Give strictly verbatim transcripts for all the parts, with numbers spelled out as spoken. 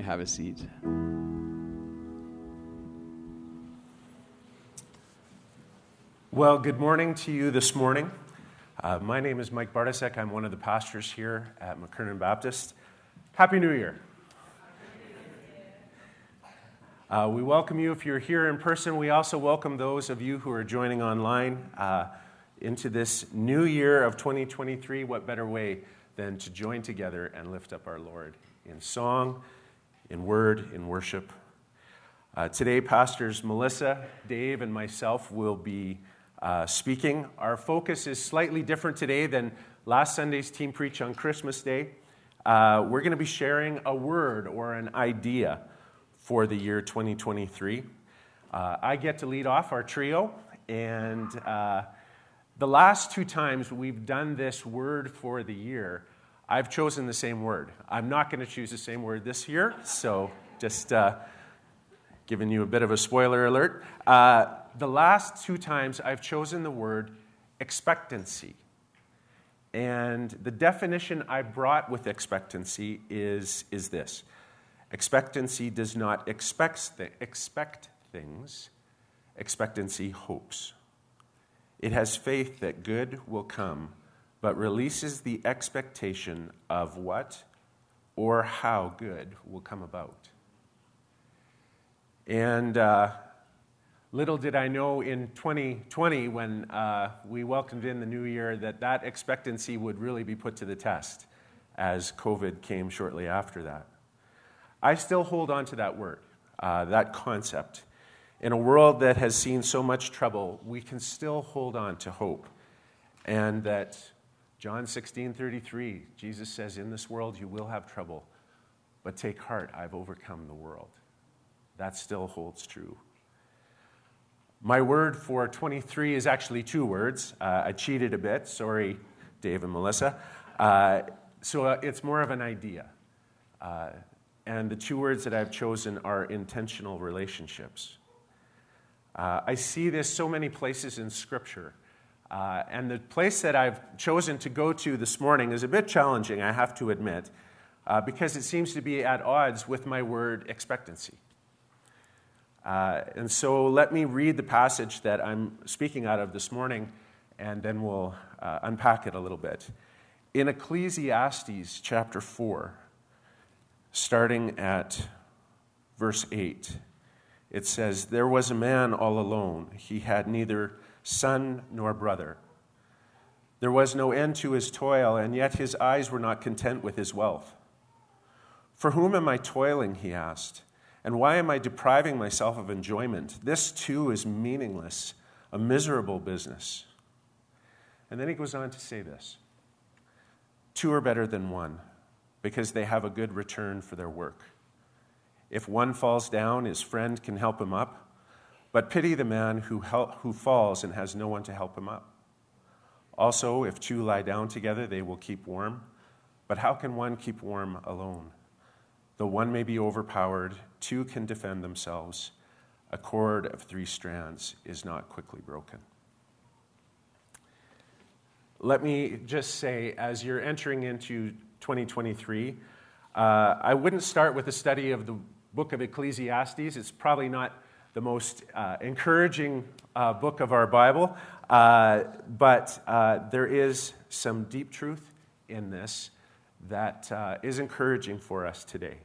have a seat. Well, good morning to you this morning. Uh, my name is Mike Bartasek. I'm one of the pastors here at McKernan Baptist. Happy New Year. Uh, we welcome you if you're here in person. We also welcome those of you who are joining online uh, into this new year of twenty twenty-three. What better way than to join together and lift up our Lord in song, in word, in worship. Uh, today, Pastors Melissa, Dave, and myself will be uh, speaking. Our focus is slightly different today than last Sunday's Team Preach on Christmas Day. Uh, we're going to be sharing a word or an idea for the year twenty twenty-three. Uh, I get to lead off our trio, and uh, the last two times we've done this word for the year, I've chosen the same word. I'm not going to choose the same word this year, so just uh, giving you a bit of a spoiler alert. Uh, the last two times I've chosen the word expectancy. And the definition I brought with expectancy is, is this. Expectancy does not expect, th- expect things. Expectancy hopes. It has faith that good will come, but releases the expectation of what or how good will come about. And uh, little did I know in twenty twenty, when uh, we welcomed in the new year, that that expectancy would really be put to the test as COVID came shortly after that. I still hold on to that word, uh, that concept. In a world that has seen so much trouble, we can still hold on to hope. And that John sixteen thirty-three, Jesus says, in this world you will have trouble, but take heart, I've overcome the world. That still holds true. My word for twenty-three is actually two words. Uh, I cheated a bit. Sorry, Dave and Melissa. Uh, so uh, it's more of an idea. Uh, And the two words that I've chosen are intentional relationships. Uh, I see this so many places in Scripture. Uh, and the place that I've chosen to go to this morning is a bit challenging, I have to admit, uh, because it seems to be at odds with my word expectancy. Uh, and so let me read the passage that I'm speaking out of this morning, and then we'll uh, unpack it a little bit. In Ecclesiastes chapter four, starting at verse eight, it says, "There was a man all alone. He had neither son nor brother. There was no end to his toil, and yet his eyes were not content with his wealth. 'For whom am I toiling?' he asked, 'and why am I depriving myself of enjoyment? This too is meaningless, a miserable business.'" And then he goes on to say this, "Two are better than one, because they have a good return for their work. If one falls down, his friend can help him up, but pity the man who help, who falls and has no one to help him up. Also, if two lie down together, they will keep warm, but how can one keep warm alone? Though one may be overpowered, two can defend themselves. A cord of three strands is not quickly broken." Let me just say, as you're entering into twenty twenty-three, uh, I wouldn't start with a study of the book of Ecclesiastes. It's probably not the most uh, encouraging uh, book of our Bible, uh, but uh, there is some deep truth in this that uh, is encouraging for us today.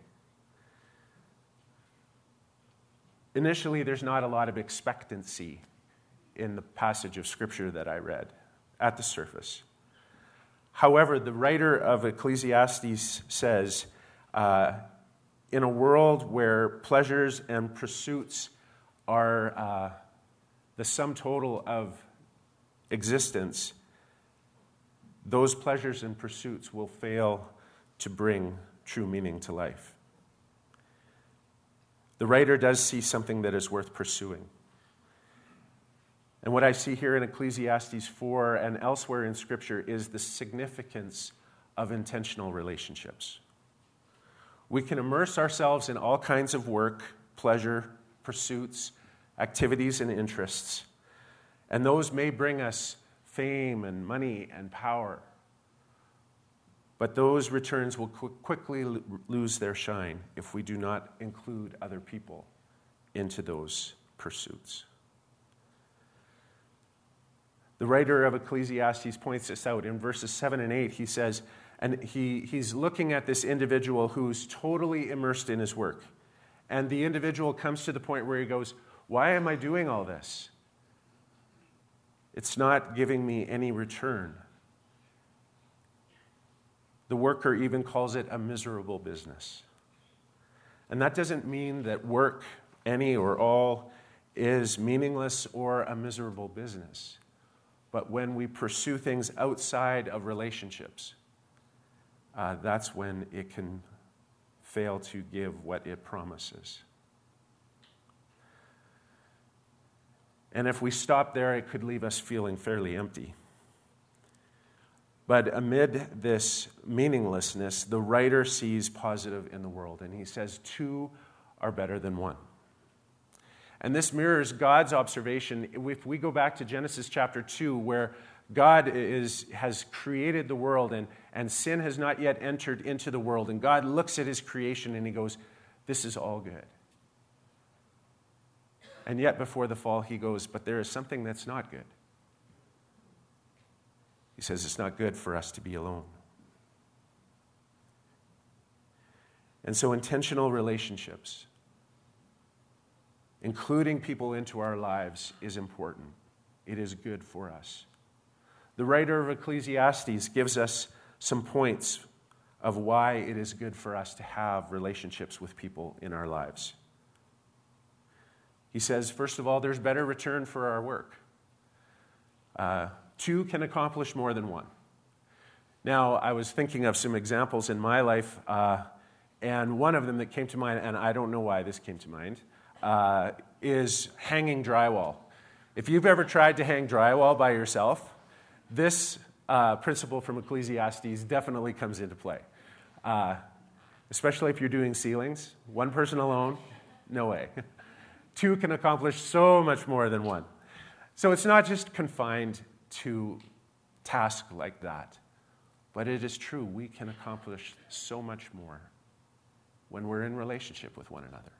Initially, there's not a lot of expectancy in the passage of Scripture that I read at the surface. However, the writer of Ecclesiastes says, uh, in a world where pleasures and pursuits are uh, the sum total of existence, those pleasures and pursuits will fail to bring true meaning to life. The writer does see something that is worth pursuing. And what I see here in Ecclesiastes four and elsewhere in Scripture is the significance of intentional relationships. We can immerse ourselves in all kinds of work, pleasure, pursuits, activities, and interests, and those may bring us fame and money and power. But those returns will qu- quickly l- lose their shine if we do not include other people into those pursuits. The writer of Ecclesiastes points this out in verses seven and eight. He says, and he, he's looking at this individual who's totally immersed in his work. And the individual comes to the point where he goes, why am I doing all this? It's not giving me any return. The worker even calls it a miserable business. And that doesn't mean that work, any or all, is meaningless or a miserable business. But when we pursue things outside of relationships, uh, that's when it can fail to give what it promises. And if we stop there, it could leave us feeling fairly empty. But amid this meaninglessness, the writer sees positive in the world, and he says two are better than one. And this mirrors God's observation. If we go back to Genesis chapter two, where God is, has created the world and, and sin has not yet entered into the world, and God looks at his creation and he goes, this is all good. And yet before the fall he goes, but there is something that's not good. He says it's not good for us to be alone. And so intentional relationships, including people into our lives, is important. It is good for us. The writer of Ecclesiastes gives us some points of why it is good for us to have relationships with people in our lives. He says, first of all, there's better return for our work. Uh, two can accomplish more than one. Now, I was thinking of some examples in my life, uh, and one of them that came to mind, and I don't know why this came to mind, uh, is hanging drywall. If you've ever tried to hang drywall by yourself, this uh, principle from Ecclesiastes definitely comes into play. Uh, especially if you're doing ceilings. One person alone, no way. Two can accomplish so much more than one. So it's not just confined to tasks like that, but it is true, we can accomplish so much more when we're in relationship with one another.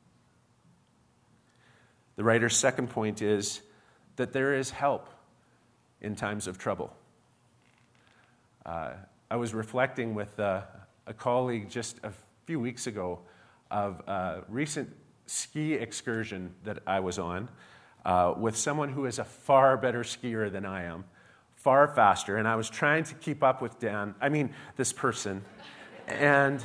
The writer's second point is that there is help in times of trouble. Uh, I was reflecting with uh, a colleague just a few weeks ago of a recent ski excursion that I was on uh, with someone who is a far better skier than I am, far faster, and I was trying to keep up with Dan, I mean, this person, and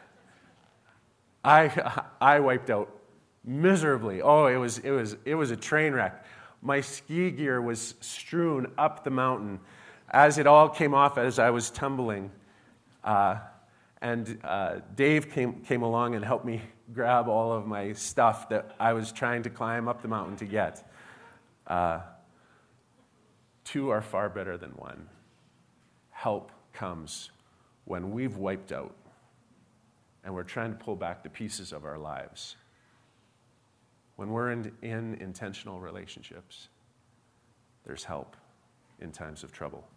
I I wiped out miserably. Oh, it was it was it was a train wreck. My ski gear was strewn up the mountain as it all came off as I was tumbling. Uh, and uh, Dave came came along and helped me grab all of my stuff that I was trying to climb up the mountain to get. Uh, two are far better than one. Help comes when we've wiped out and we're trying to pull back the pieces of our lives. When we're in, in intentional relationships, there's help in times of trouble.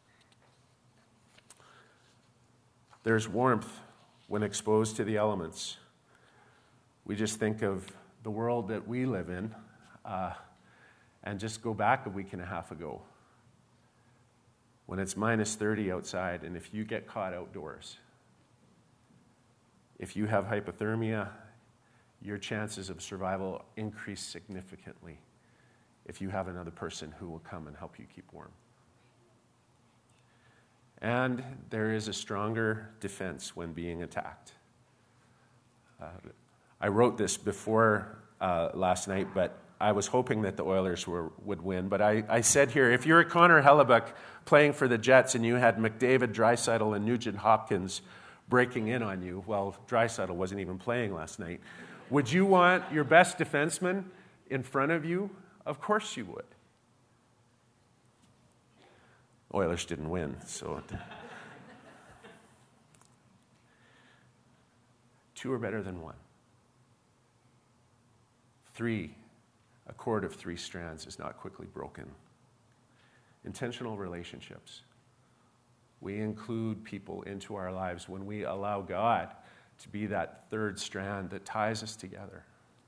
There's warmth when exposed to the elements. We just think of the world that we live in uh, and just go back a week and a half ago when it's minus thirty outside, and if you get caught outdoors, if you have hypothermia, your chances of survival increase significantly if you have another person who will come and help you keep warm. And there is a stronger defense when being attacked. Uh, I wrote this before uh, last night, but I was hoping that the Oilers were, would win. But I, I said here, if you're Connor Hellebuck playing for the Jets and you had McDavid, Draisaitl, and Nugent Hopkins breaking in on you, well, Draisaitl wasn't even playing last night, would you want your best defenseman in front of you? Of course you would. Oilers didn't win, so two are better than one. Three, a cord of three strands is not quickly broken. Intentional relationships We include people into our lives when we allow God to be that third strand that ties us together.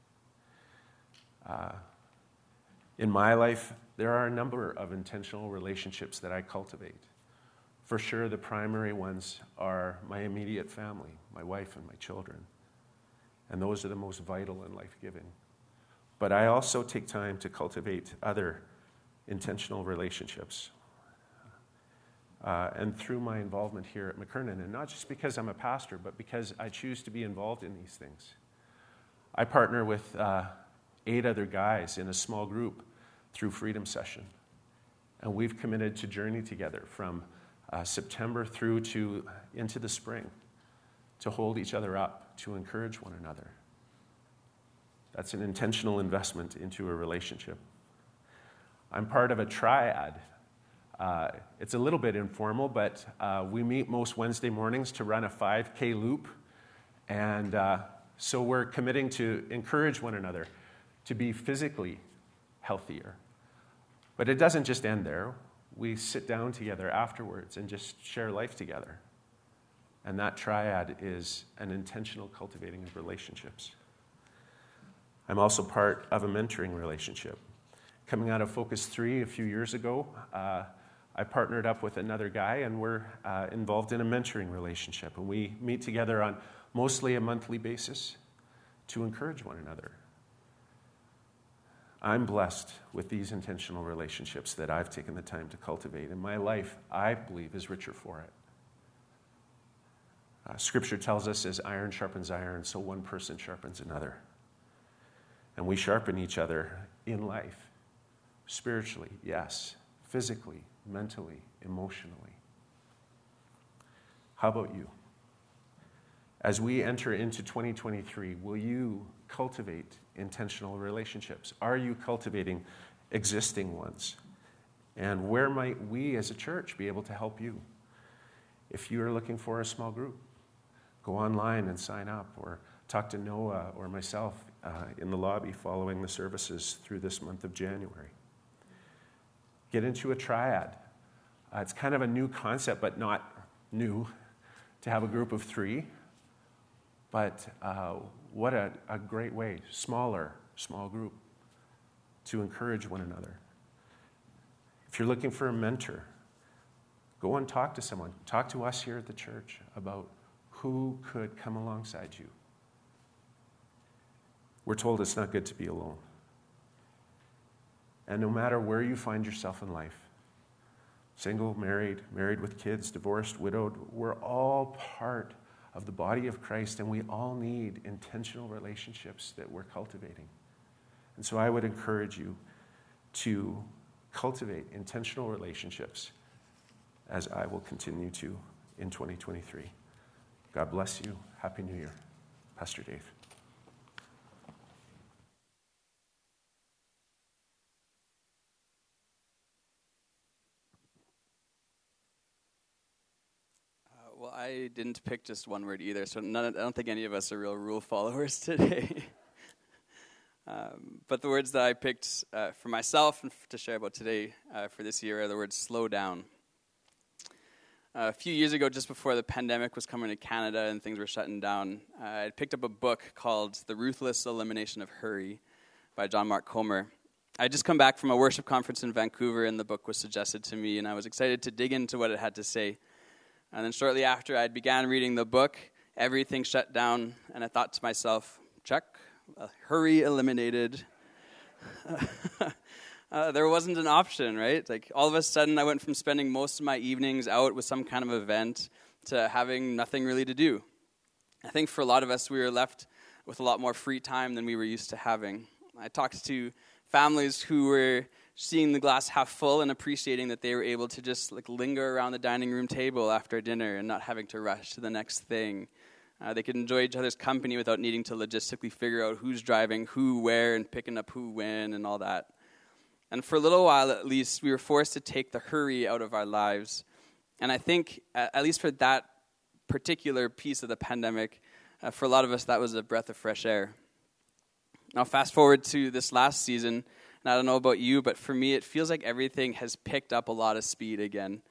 Uh, in my life, there are a number of intentional relationships that I cultivate. For sure, the primary ones are my immediate family, my wife and my children. And those are the most vital and life-giving. But I also take time to cultivate other intentional relationships. Uh, and through my involvement here at McKernan, and not just because I'm a pastor, but because I choose to be involved in these things. I partner with uh, eight other guys in a small group through Freedom Session. And we've committed to journey together from uh, September through to into the spring to hold each other up, to encourage one another. That's an intentional investment into a relationship. I'm part of a triad. Uh, it's a little bit informal, but uh, we meet most Wednesday mornings to run a five K loop. And uh, so we're committing to encourage one another to be physically healthier. But it doesn't just end there. We sit down together afterwards and just share life together. And that triad is an intentional cultivating of relationships. I'm also part of a mentoring relationship. Coming out of Focus three a few years ago, uh, I partnered up with another guy, and we're uh, involved in a mentoring relationship. And we meet together on mostly a monthly basis to encourage one another. I'm blessed with these intentional relationships that I've taken the time to cultivate. And my life, I believe, is richer for it. Uh, scripture tells us as iron sharpens iron, so one person sharpens another. And we sharpen each other in life. Spiritually, yes. Physically, mentally, emotionally. How about you? As we enter into twenty twenty-three, will you cultivate intentional relationships? Are you cultivating existing ones? And where might we as a church be able to help you? If you are looking for a small group, go online and sign up, or talk to Noah or myself uh, in the lobby following the services through this month of January. Get into a triad. Uh, it's kind of a new concept, but not new, to have a group of three. But uh, what a, a great way, smaller, small group, to encourage one another. If you're looking for a mentor, go and talk to someone. Talk to us here at the church about who could come alongside you. We're told it's not good to be alone. And no matter where you find yourself in life, single, married, married with kids, divorced, widowed, we're all part of the body of Christ, and we all need intentional relationships that we're cultivating. And so I would encourage you to cultivate intentional relationships, as I will continue to in twenty twenty-three. God bless you. Happy New Year. Pastor Dave. Well, I didn't pick just one word either, so none, I don't think any of us are real rule followers today. um, but the words that I picked uh, for myself and to share about today uh, for this year are the words slow down. Uh, a few years ago, just before the pandemic was coming to Canada and things were shutting down, uh, I picked up a book called The Ruthless Elimination of Hurry by John Mark Comer. I had just come back from a worship conference in Vancouver, and the book was suggested to me, and I was excited to dig into what it had to say. And then shortly after I began reading the book, everything shut down, and I thought to myself, check, uh, hurry eliminated. uh, there wasn't an option, right? Like all of a sudden I went from spending most of my evenings out with some kind of event to having nothing really to do. I think for a lot of us, we were left with a lot more free time than we were used to having. I talked to families who were seeing the glass half full and appreciating that they were able to just like linger around the dining room table after dinner and not having to rush to the next thing. Uh, they could enjoy each other's company without needing to logistically figure out who's driving, who, where, and picking up who, when, and all that. And for a little while, at least, we were forced to take the hurry out of our lives. And I think, at least for that particular piece of the pandemic, uh, for a lot of us, that was a breath of fresh air. Now, fast forward to this last season, and I don't know about you, but for me, it feels like everything has picked up a lot of speed again.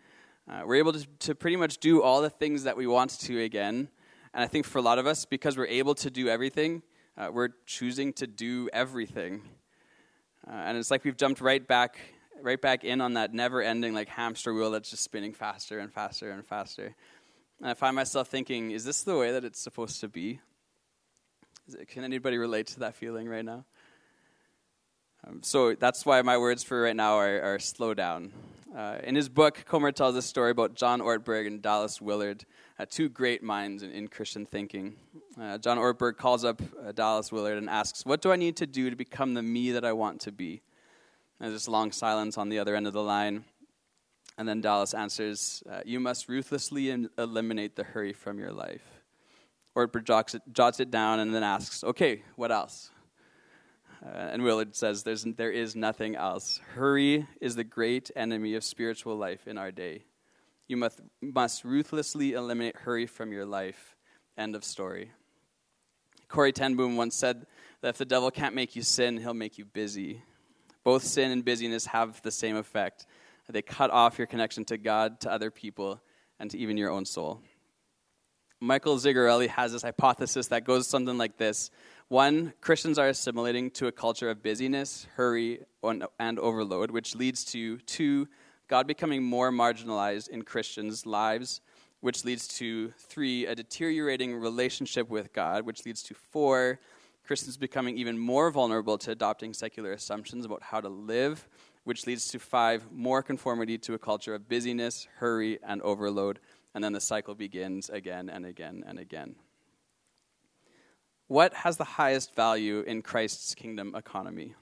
Uh, we're able to, to pretty much do all the things that we want to again. And I think for a lot of us, because we're able to do everything, uh, we're choosing to do everything. Uh, and it's like we've jumped right back right back in on that never-ending like hamster wheel that's just spinning faster and faster and faster. And I find myself thinking, is this the way that it's supposed to be? Is it, can anybody relate to that feeling right now? Um, so that's why my words for right now are, are slow down. Uh, in his book, Comer tells a story about John Ortberg and Dallas Willard, uh, two great minds in, in Christian thinking. Uh, John Ortberg calls up uh, Dallas Willard and asks, "What do I need to do to become the me that I want to be?" And there's this long silence on the other end of the line. And then Dallas answers, uh, "You must ruthlessly in- eliminate the hurry from your life." Ortberg jots it, jots it down and then asks, "Okay, what else?" Uh, and Willard says, There's, there is nothing else. Hurry is the great enemy of spiritual life in our day. You must, must ruthlessly eliminate hurry from your life. End of story. Corrie ten Boom once said that if the devil can't make you sin, he'll make you busy. Both sin and busyness have the same effect. They cut off your connection to God, to other people, and to even your own soul. Michael Zigarelli has this hypothesis that goes something like this. One, Christians are assimilating to a culture of busyness, hurry, and overload, which leads to, two, God becoming more marginalized in Christians' lives, which leads to, three, a deteriorating relationship with God, which leads to, four, Christians becoming even more vulnerable to adopting secular assumptions about how to live, which leads to, five, more conformity to a culture of busyness, hurry, and overload, and then the cycle begins again and again and again. What has the highest value in Christ's kingdom economy?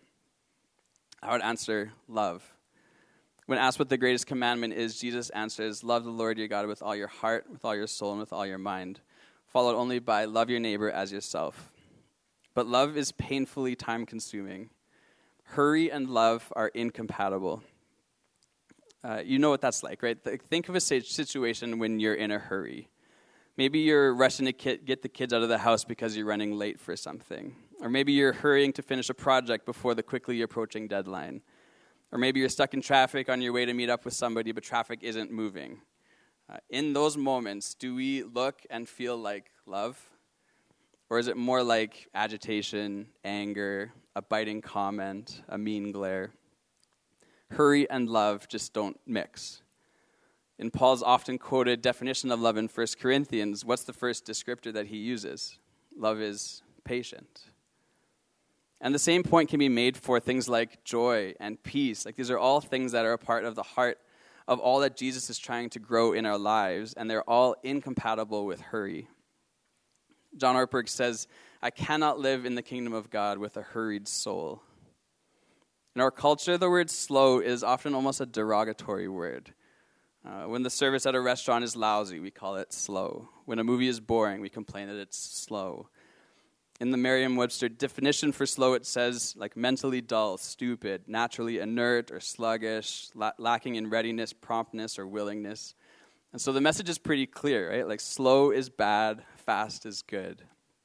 I would answer love. When asked what the greatest commandment is, Jesus answers, love the Lord your God with all your heart, with all your soul, and with all your mind, followed only by love your neighbor as yourself. But love is painfully time-consuming. Hurry and love are incompatible. Uh, you know what that's like, right? Think of a situation when you're in a hurry. Maybe you're rushing to get the kids out of the house because you're running late for something. Or maybe you're hurrying to finish a project before the quickly approaching deadline. Or maybe you're stuck in traffic on your way to meet up with somebody, but traffic isn't moving. Uh, in those moments, do we look and feel like love? Or is it more like agitation, anger, a biting comment, a mean glare? Hurry and love just don't mix. In Paul's often quoted definition of love in First Corinthians, what's the first descriptor that he uses? Love is patient. And the same point can be made for things like joy and peace. Like these are all things that are a part of the heart of all that Jesus is trying to grow in our lives, and they're all incompatible with hurry. John Ortberg says, I cannot live in the kingdom of God with a hurried soul. In our culture, the word slow is often almost a derogatory word. Uh, when the service at a restaurant is lousy, we call it slow. When a movie is boring, we complain that it's slow. In the Merriam-Webster definition for slow, it says like mentally dull, stupid, naturally inert or sluggish, la- lacking in readiness, promptness, or willingness. And so the message is pretty clear, right? Like slow is bad, fast is good.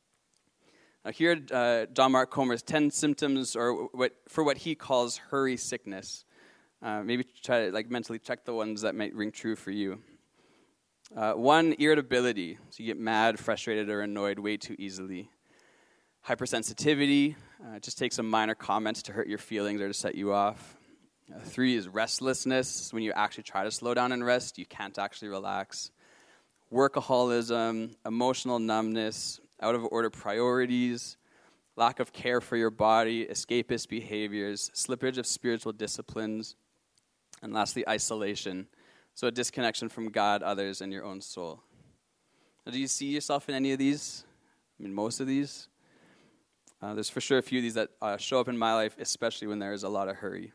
Now here, uh, John Mark Comer's ten symptoms, or what for what he calls hurry sickness. Uh, maybe try to like mentally check the ones that might ring true for you. Uh, one, irritability. So you get mad, frustrated, or annoyed way too easily. Hypersensitivity. Uh, it just takes a minor comment to hurt your feelings or to set you off. Uh, three is restlessness. When you actually try to slow down and rest, you can't actually relax. Workaholism, emotional numbness, out of order priorities, lack of care for your body, escapist behaviors, slippage of spiritual disciplines, and lastly, isolation. So a disconnection from God, others, and your own soul. Now, do you see yourself in any of these? I mean, most of these? Uh, there's for sure a few of these that uh, show up in my life, especially when there is a lot of hurry.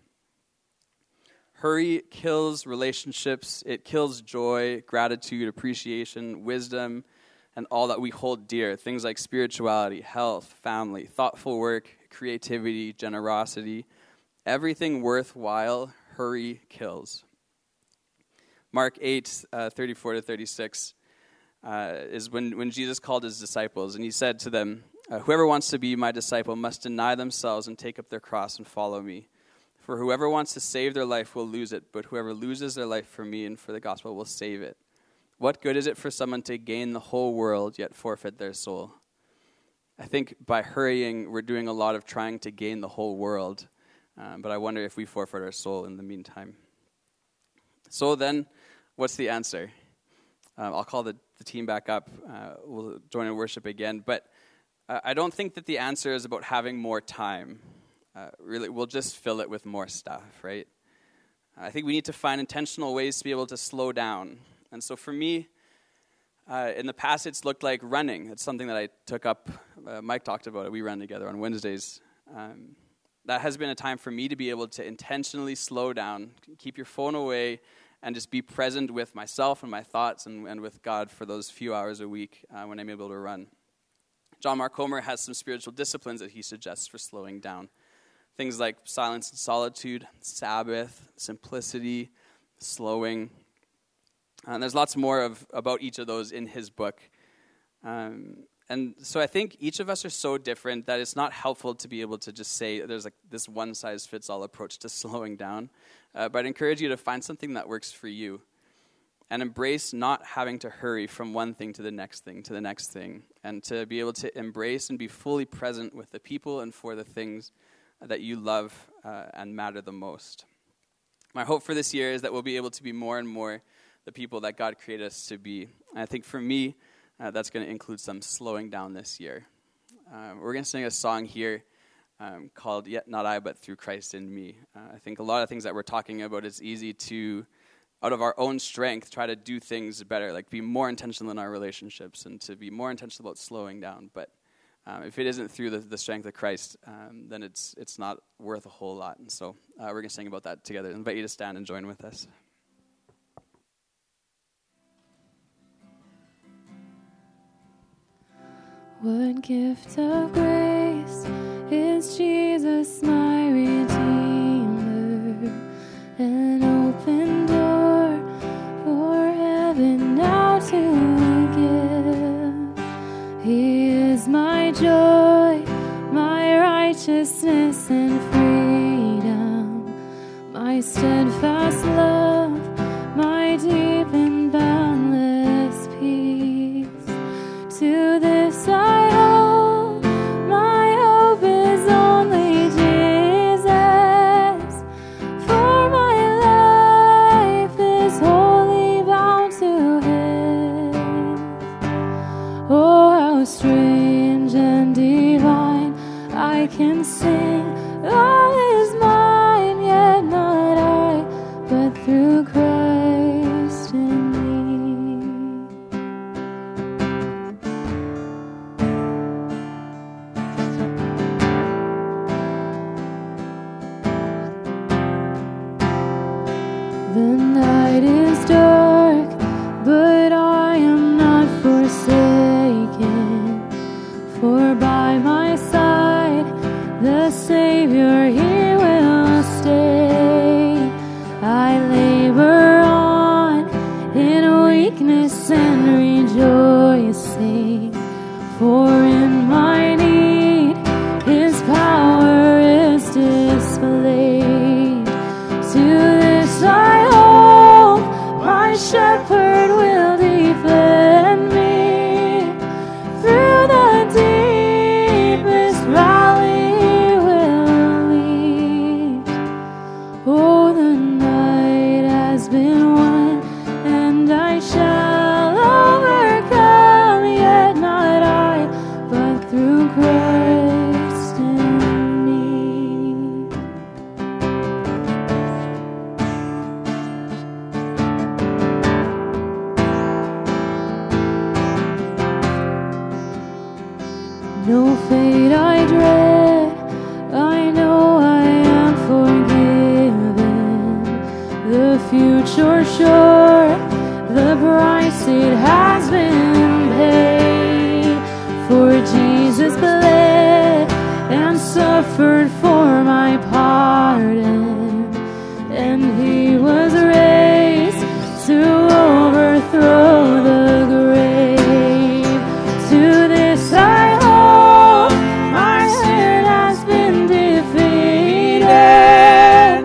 Hurry kills relationships. It kills joy, gratitude, appreciation, wisdom, and all that we hold dear. Things like spirituality, health, family, thoughtful work, creativity, generosity. Everything worthwhile, hurry kills. Mark eight, uh, thirty-four to thirty-six uh, is when, when Jesus called his disciples, and he said to them, uh, whoever wants to be my disciple must deny themselves and take up their cross and follow me. For whoever wants to save their life will lose it, but whoever loses their life for me and for the gospel will save it. What good is it for someone to gain the whole world yet forfeit their soul? I think by hurrying, we're doing a lot of trying to gain the whole world, um, but I wonder if we forfeit our soul in the meantime. So then, what's the answer? Um, I'll call the, the team back up. Uh, we'll join in worship again, but uh, I don't think that the answer is about having more time. Uh, really, we'll just fill it with more stuff, right? I think we need to find intentional ways to be able to slow down. And so for me, uh, in the past, it's looked like running. It's something that I took up. Uh, Mike talked about it. We run together on Wednesdays. Um, that has been a time for me to be able to intentionally slow down, keep your phone away, and just be present with myself and my thoughts and, and with God for those few hours a week uh, when I'm able to run. John Mark Comer has some spiritual disciplines that he suggests for slowing down. Things like silence and solitude, Sabbath, simplicity, slowing. And there's lots more of about each of those in his book. Um, and so I think each of us are so different that it's not helpful to be able to just say there's like this one-size-fits-all approach to slowing down. Uh, but I encourage you to find something that works for you and embrace not having to hurry from one thing to the next thing, to the next thing, and to be able to embrace and be fully present with the people and for the things that you love uh, and matter the most. My hope for this year is that we'll be able to be more and more the people that God created us to be. And I think for me, uh, that's going to include some slowing down this year. Uh, we're going to sing a song here um, called Yet Not I, But Through Christ in Me. Uh, I think a lot of things that we're talking about, it's easy to, out of our own strength, try to do things better, like be more intentional in our relationships and to be more intentional about slowing down. But Um, if it isn't through the, the strength of Christ, um, then it's it's not worth a whole lot. And so uh, we're going to sing about that together. I invite you to stand and join with us. What gift of grace is Jesus, my Redeemer, an open door for heaven now to give. He is my joy, my righteousness and freedom, my steadfast love, my deep and boundless peace. To this I hold, my hope is only Jesus, for my life is wholly bound to His. Oh, how strange and divine, I can sing, all is mine, yet not I, but through Christ in me. The night is dark, but I am not forsaken, for by my side the Savior, He will stay. I labor on in weakness and rejoicing, for in my need His power is displayed. To this I hold, my shepherd will defend me. Through the deepest valley He will lead. Oh, the night has been won, and I shall overcome, yet not I, but through Christ in me. No fate I dread, I know I am forgiven. The future sure, the price it has been paid. For Jesus bled and suffered for my pardon, and He was raised to overthrow the grave. To this I hold, my sin has been defeated.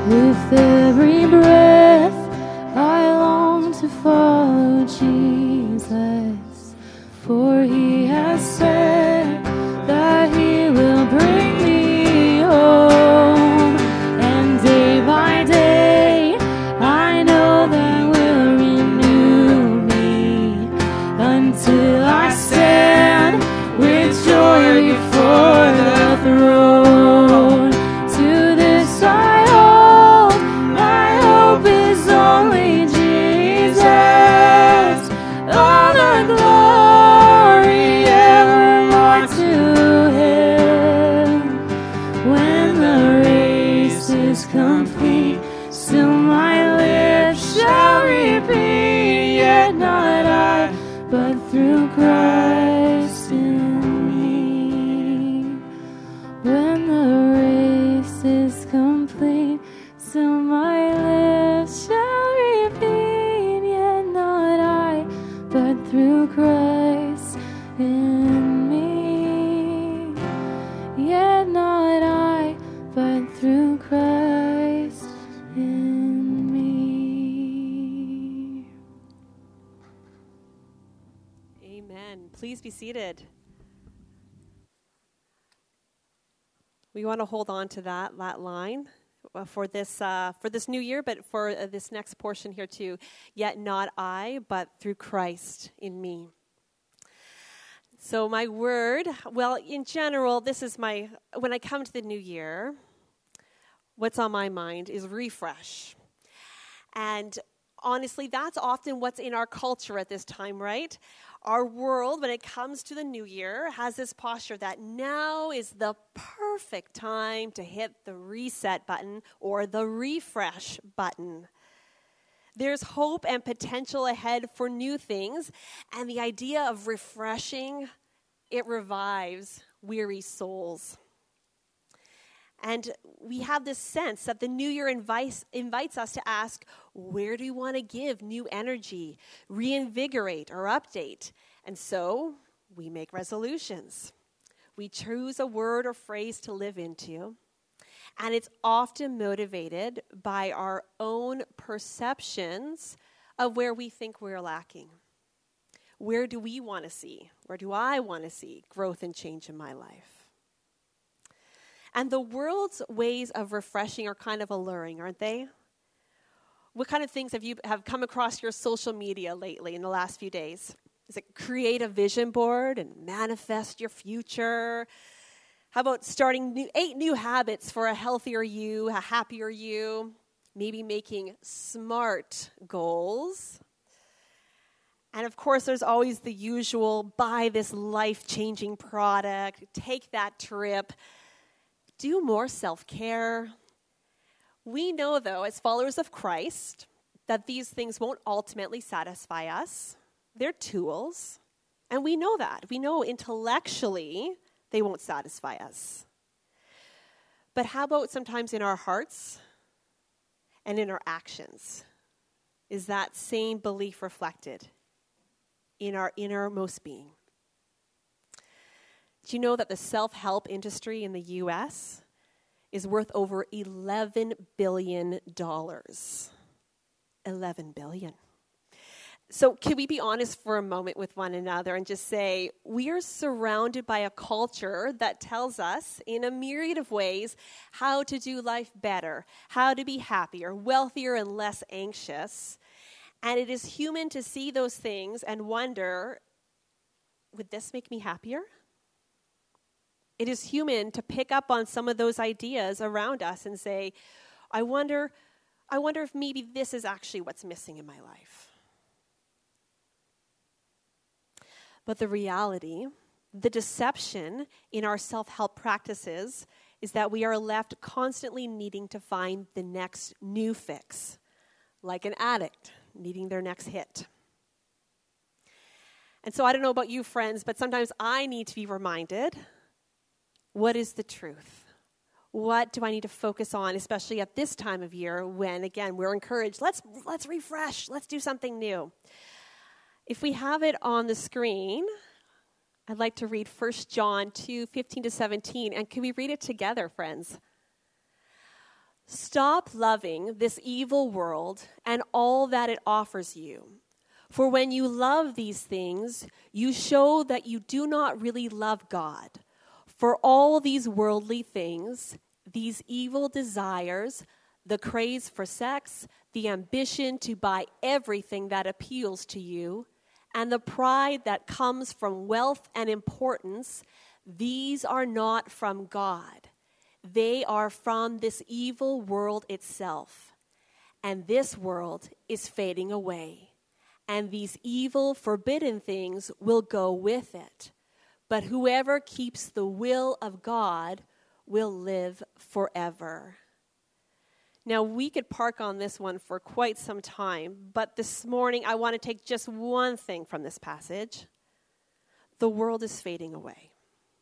With every breath, I long to follow Jesus, for he has said that he will bring me home. And day by day, I know that will renew me until I stand with joy before the throne. To this I hold, my hope is only Jesus. All the glory evermore to him. When the race is complete, still my lips shall repeat, yet not I, but through Christ in me. When the race is complete, still my lips shall repeat, yet not I, but through Christ in me. Yet not I, but through Christ in me. Amen. Please be seated. We want to hold on to that that line uh, for this uh, for this new year, but for uh, this next portion here too. Yet not I, but through Christ in me. So my word, well, in general, this is my, when I come to the new year, what's on my mind is refresh. And honestly, that's often what's in our culture at this time, right? Our world, when it comes to the new year, has this posture that now is the perfect time to hit the reset button or the refresh button. There's hope and potential ahead for new things, and the idea of refreshing, it revives weary souls. And we have this sense that the new year invites, invites us to ask, where do we want to give new energy, reinvigorate, or update? And so we make resolutions. We choose a word or phrase to live into. And it's often motivated by our own perceptions of where we think we're lacking. Where do we want to see? Where do I want to see growth and change in my life? And the world's ways of refreshing are kind of alluring, aren't they? What kind of things have you have come across your social media lately in the last few days? Is it create a vision board and manifest your future? How about starting new, eight new habits for a healthier you, a happier you? Maybe making SMART goals. And of course, there's always the usual, buy this life-changing product, take that trip, do more self-care. We know, though, as followers of Christ, that these things won't ultimately satisfy us. They're tools, and we know that. We know intellectually they won't satisfy us. But how about sometimes in our hearts and in our actions? Is that same belief reflected in our innermost being? Do you know that the self-help industry in the U S is worth over eleven billion dollars? eleven billion dollars. So can we be honest for a moment with one another and just say, we are surrounded by a culture that tells us in a myriad of ways how to do life better, how to be happier, wealthier, and less anxious. And it is human to see those things and wonder, would this make me happier? It is human to pick up on some of those ideas around us and say, I wonder, I wonder if maybe this is actually what's missing in my life. But the reality, the deception in our self-help practices is that we are left constantly needing to find the next new fix, like an addict needing their next hit. And so I don't know about you, friends, but sometimes I need to be reminded, what is the truth? What do I need to focus on, especially at this time of year when, again, we're encouraged, let's let's refresh, let's do something new. If we have it on the screen, I'd like to read First John two, fifteen to seventeen, and can we read it together, friends? Stop loving this evil world and all that it offers you. For when you love these things, you show that you do not really love God. For all these worldly things, these evil desires, the craze for sex, the ambition to buy everything that appeals to you, and the pride that comes from wealth and importance, these are not from God. They are from this evil world itself. And this world is fading away. And these evil, forbidden things will go with it. But whoever keeps the will of God will live forever. Now, we could park on this one for quite some time, but this morning I want to take just one thing from this passage. The world is fading away.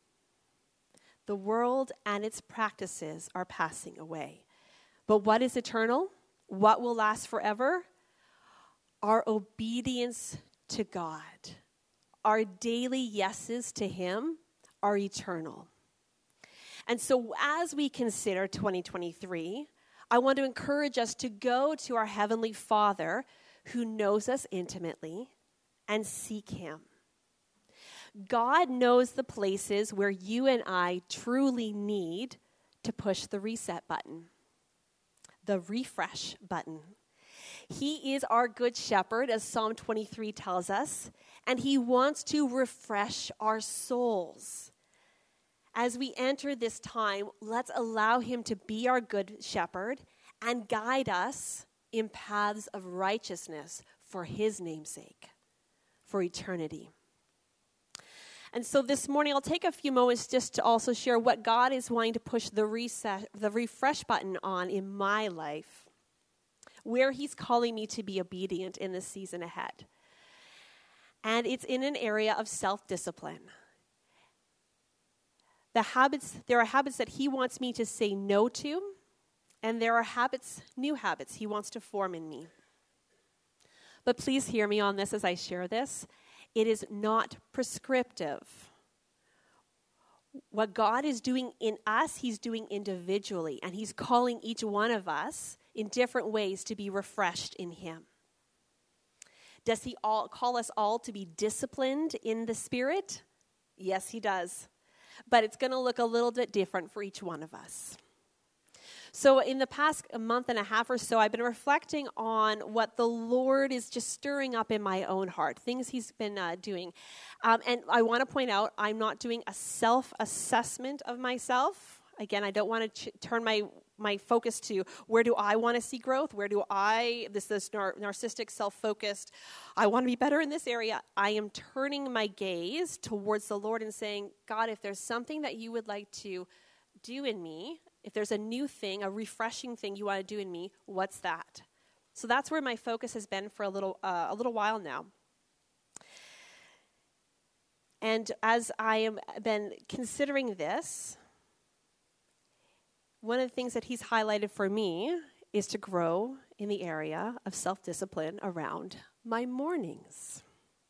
The world and its practices are passing away. But what is eternal? What will last forever? Our obedience to God. Our daily yeses to Him are eternal. And so as we consider twenty twenty-three, I want to encourage us to go to our Heavenly Father who knows us intimately and seek Him. God knows the places where you and I truly need to push the reset button, the refresh button. He is our good shepherd, as Psalm twenty-three tells us, and He wants to refresh our souls. As we enter this time, let's allow Him to be our good shepherd and guide us in paths of righteousness for His name's sake, for eternity. And so this morning, I'll take a few moments just to also share what God is wanting to push the reset, the refresh button on in my life, where He's calling me to be obedient in this season ahead. And it's in an area of self-discipline. The habits, there are habits that He wants me to say no to, and there are habits, new habits He wants to form in me. But please hear me on this as I share this. It is not prescriptive. What God is doing in us, He's doing individually, and He's calling each one of us in different ways to be refreshed in Him. Does He all call us all to be disciplined in the Spirit? Yes, He does. But it's going to look a little bit different for each one of us. So in the past month and a half or so, I've been reflecting on what the Lord is just stirring up in my own heart, things He's been uh, doing. Um, and I want to point out, I'm not doing a self-assessment of myself. Again, I don't want to ch- turn my my focus to where do I want to see growth? Where do I, this this nar- narcissistic, self-focused, I want to be better in this area. I am turning my gaze towards the Lord and saying, God, if there's something that you would like to do in me, if there's a new thing, a refreshing thing you want to do in me, what's that? So that's where my focus has been for a little uh, a little while now. And as I have been considering this, one of the things that He's highlighted for me is to grow in the area of self-discipline around my mornings.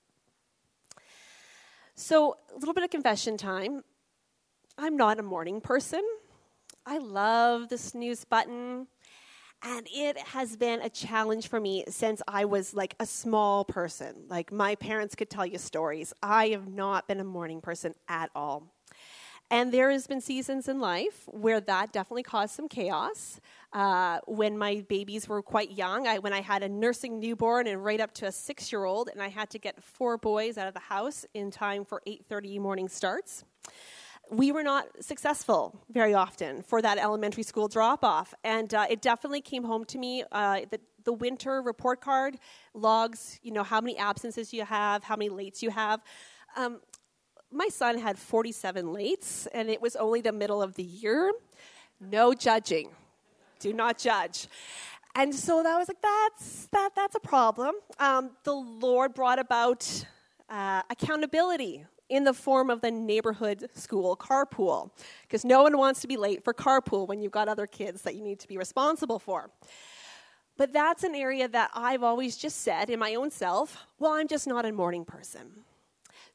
So a little bit of confession time. I'm not a morning person. I love the snooze button, and it has been a challenge for me since I was like a small person. Like my parents could tell you stories. I have not been a morning person at all. And there has been seasons in life where that definitely caused some chaos. Uh, when my babies were quite young, I, when I had a nursing newborn and right up to a six-year-old, and I had to get four boys out of the house in time for eight thirty morning starts. We were not successful very often for that elementary school drop-off. And uh, it definitely came home to me. Uh, the, the winter report card logs, you know, how many absences you have, how many lates you have. Um, my son had forty-seven lates, and it was only the middle of the year. No judging. Do not judge. And so that was like, that's that. That's a problem. Um, the Lord brought about uh, accountability in the form of the neighborhood school carpool, because no one wants to be late for carpool when you've got other kids that you need to be responsible for. But that's an area that I've always just said in my own self, well, I'm just not a morning person.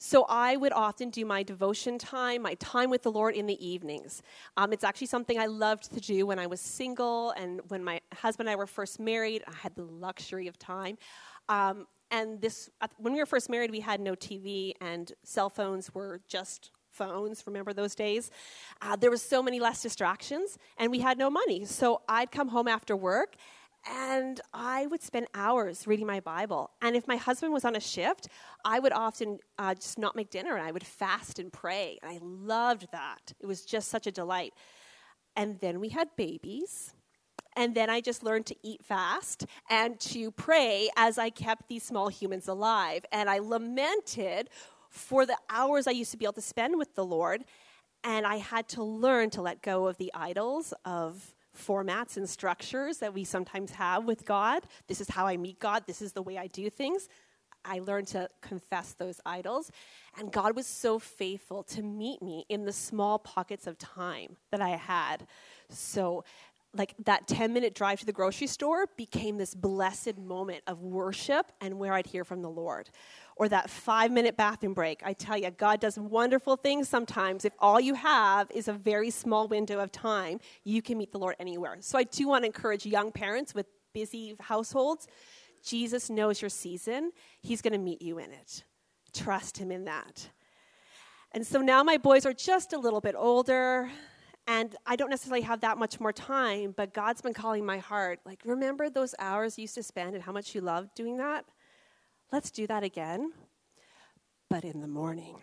So I would often do my devotion time, my time with the Lord in the evenings. Um, it's actually something I loved to do when I was single and when my husband and I were first married. I had the luxury of time. Um, and this, when we were first married, we had no T V and cell phones were just phones. Remember those days? Uh, there was so many less distractions and we had no money. So I'd come home after work and I would spend hours reading my Bible. And if my husband was on a shift, I would often uh, just not make dinner, and I would fast and pray. And I loved that. It was just such a delight. And then we had babies. And then I just learned to eat fast and to pray as I kept these small humans alive. And I lamented for the hours I used to be able to spend with the Lord. And I had to learn to let go of the idols of formats and structures that we sometimes have with God. This is how I meet God. This is the way I do things. I learned to confess those idols. And God was so faithful to meet me in the small pockets of time that I had. So like that ten-minute drive to the grocery store became this blessed moment of worship and where I'd hear from the Lord. Or that five-minute bathroom break. I tell you, God does wonderful things sometimes. If all you have is a very small window of time, you can meet the Lord anywhere. So I do want to encourage young parents with busy households. Jesus knows your season. He's going to meet you in it. Trust him in that. And so now my boys are just a little bit older, and I don't necessarily have that much more time, but God's been calling my heart, like, remember those hours you used to spend and how much you loved doing that? Let's do that again, but in the morning.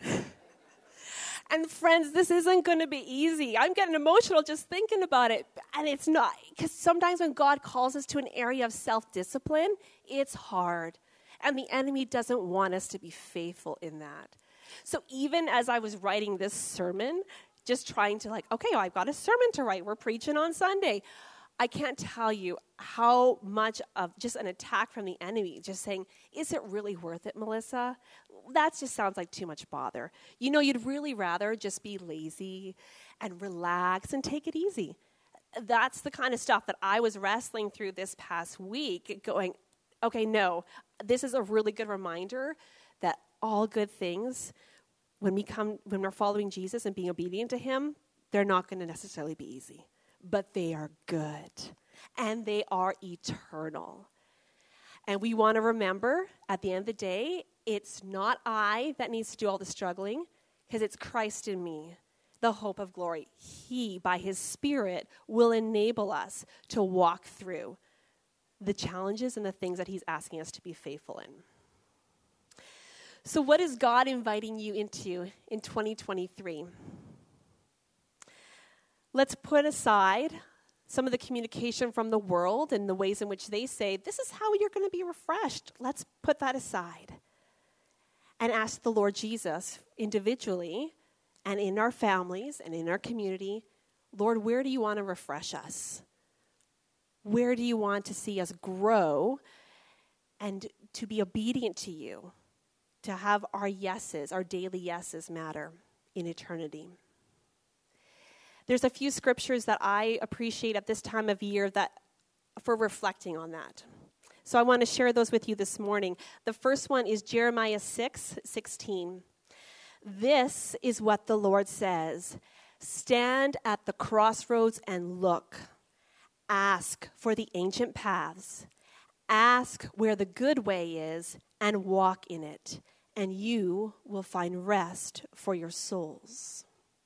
And friends, this isn't going to be easy. I'm getting emotional just thinking about it. And it's not, because sometimes when God calls us to an area of self-discipline, it's hard. And the enemy doesn't want us to be faithful in that. So even as I was writing this sermon, just trying to like, okay, well, I've got a sermon to write. We're preaching on Sunday. I can't tell you how much of just an attack from the enemy, just saying, is it really worth it, Melissa? That just sounds like too much bother. You know, you'd really rather just be lazy and relax and take it easy. That's the kind of stuff that I was wrestling through this past week, going, okay, no, this is a really good reminder that all good things, when we come, when we're following Jesus and being obedient to him, they're not going to necessarily be easy. But they are good, and they are eternal. And we want to remember, at the end of the day, it's not I that needs to do all the struggling, because it's Christ in me, the hope of glory. He, by his Spirit, will enable us to walk through the challenges and the things that he's asking us to be faithful in. So what is God inviting you into in twenty twenty-three? Let's put aside some of the communication from the world and the ways in which they say, this is how you're going to be refreshed. Let's put that aside and ask the Lord Jesus individually and in our families and in our community, Lord, where do you want to refresh us? Where do you want to see us grow and to be obedient to you, to have our yeses, our daily yeses matter in eternity? There's a few scriptures that I appreciate at this time of year that for reflecting on that. So I want to share those with you this morning. The first one is Jeremiah six sixteen. This is what the Lord says. Stand at the crossroads and look. Ask for the ancient paths. Ask where the good way is and walk in it, and you will find rest for your souls.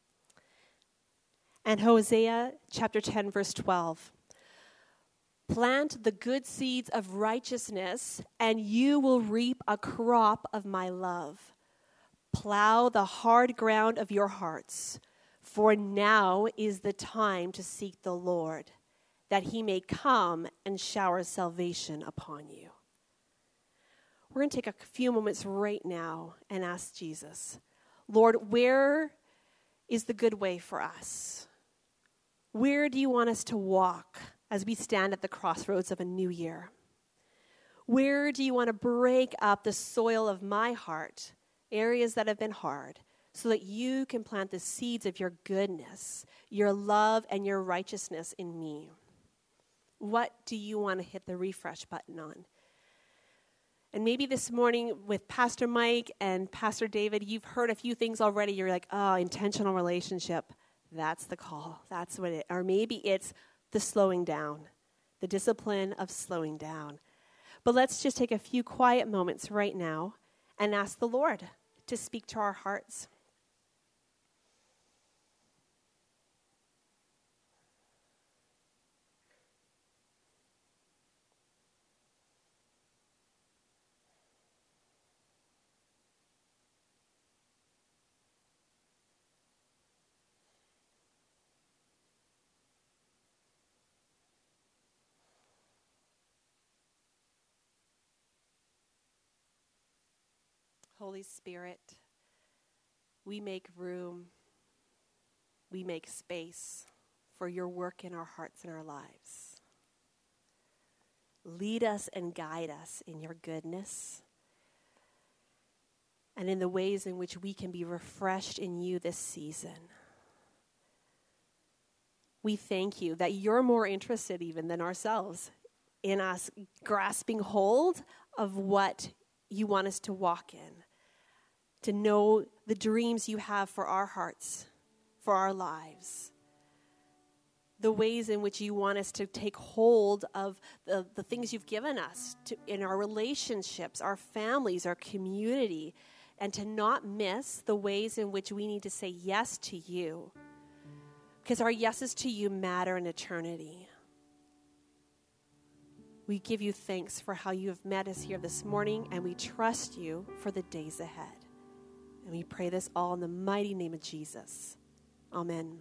And Hosea chapter ten, verse twelve. Plant the good seeds of righteousness, and you will reap a crop of my love. Plow the hard ground of your hearts, for now is the time to seek the Lord, that he may come and shower salvation upon you. We're going to take a few moments right now and ask Jesus, Lord, where is the good way for us? Where do you want us to walk as we stand at the crossroads of a new year? Where do you want to break up the soil of my heart, areas that have been hard, so that you can plant the seeds of your goodness, your love, and your righteousness in me? What do you want to hit the refresh button on? And maybe this morning with Pastor Mike and Pastor David, you've heard a few things already. You're like, oh, intentional relationship. That's the call. That's what it, or maybe it's the slowing down, the discipline of slowing down. But let's just take a few quiet moments right now and ask the Lord to speak to our hearts. Holy Spirit, we make room, we make space for your work in our hearts and our lives. Lead us and guide us in your goodness and in the ways in which we can be refreshed in you this season. We thank you that you're more interested even than ourselves in us grasping hold of what you want us to walk in, to know the dreams you have for our hearts, for our lives, the ways in which you want us to take hold of the, the things you've given us to, in our relationships, our families, our community, and to not miss the ways in which we need to say yes to you, because our yeses to you matter in eternity. We give you thanks for how you have met us here this morning, and we trust you for the days ahead. And we pray this all in the mighty name of Jesus. Amen.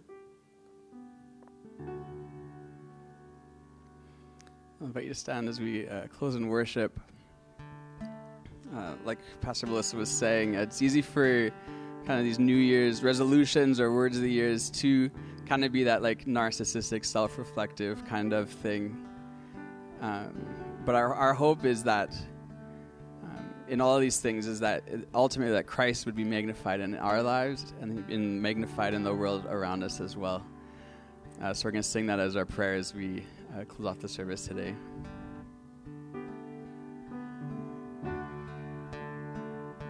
I'll invite you to stand as we uh, close in worship. Uh, like Pastor Melissa was saying, it's easy for kind of these New Year's resolutions or words of the years to kind of be that like narcissistic, self-reflective kind of thing. Um, but our, our hope is that um, in all of these things is that ultimately that Christ would be magnified in our lives and in magnified in the world around us as well. Uh, so we're going to sing that as our prayer as we uh, close off the service today.